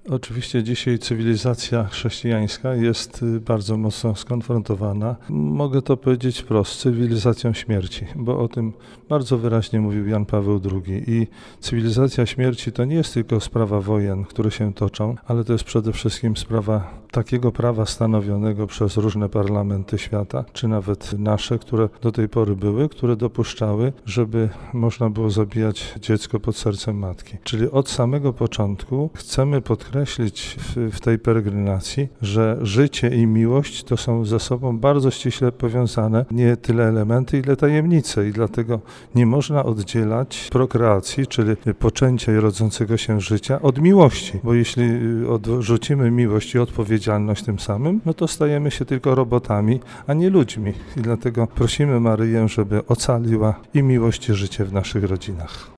Oczywiście dzisiaj cywilizacja chrześcijańska jest bardzo mocno skonfrontowana. Mogę to powiedzieć wprost, z cywilizacją śmierci, bo o tym bardzo wyraźnie mówił Jan Paweł II. I cywilizacja śmierci to nie jest tylko sprawa wojen, które się toczą, ale to jest przede wszystkim sprawa takiego prawa stanowionego przez różne parlamenty świata, czy nawet nasze, które do tej pory były, które dopuszczały, żeby można było zabijać dziecko pod sercem matki. Czyli od samego początku chcemy podkreślić w tej peregrinacji, że życie i miłość to są ze sobą bardzo ściśle powiązane, nie tyle elementy, ile tajemnice i dlatego nie można oddzielać prokreacji, czyli poczęcia i rodzącego się życia od miłości, bo jeśli odrzucimy miłość i odpowiedzialność tym samym, no to stajemy się tylko robotami, a nie ludźmi i dlatego prosimy Maryję, żeby ocaliła i miłość i życie w naszych rodzinach.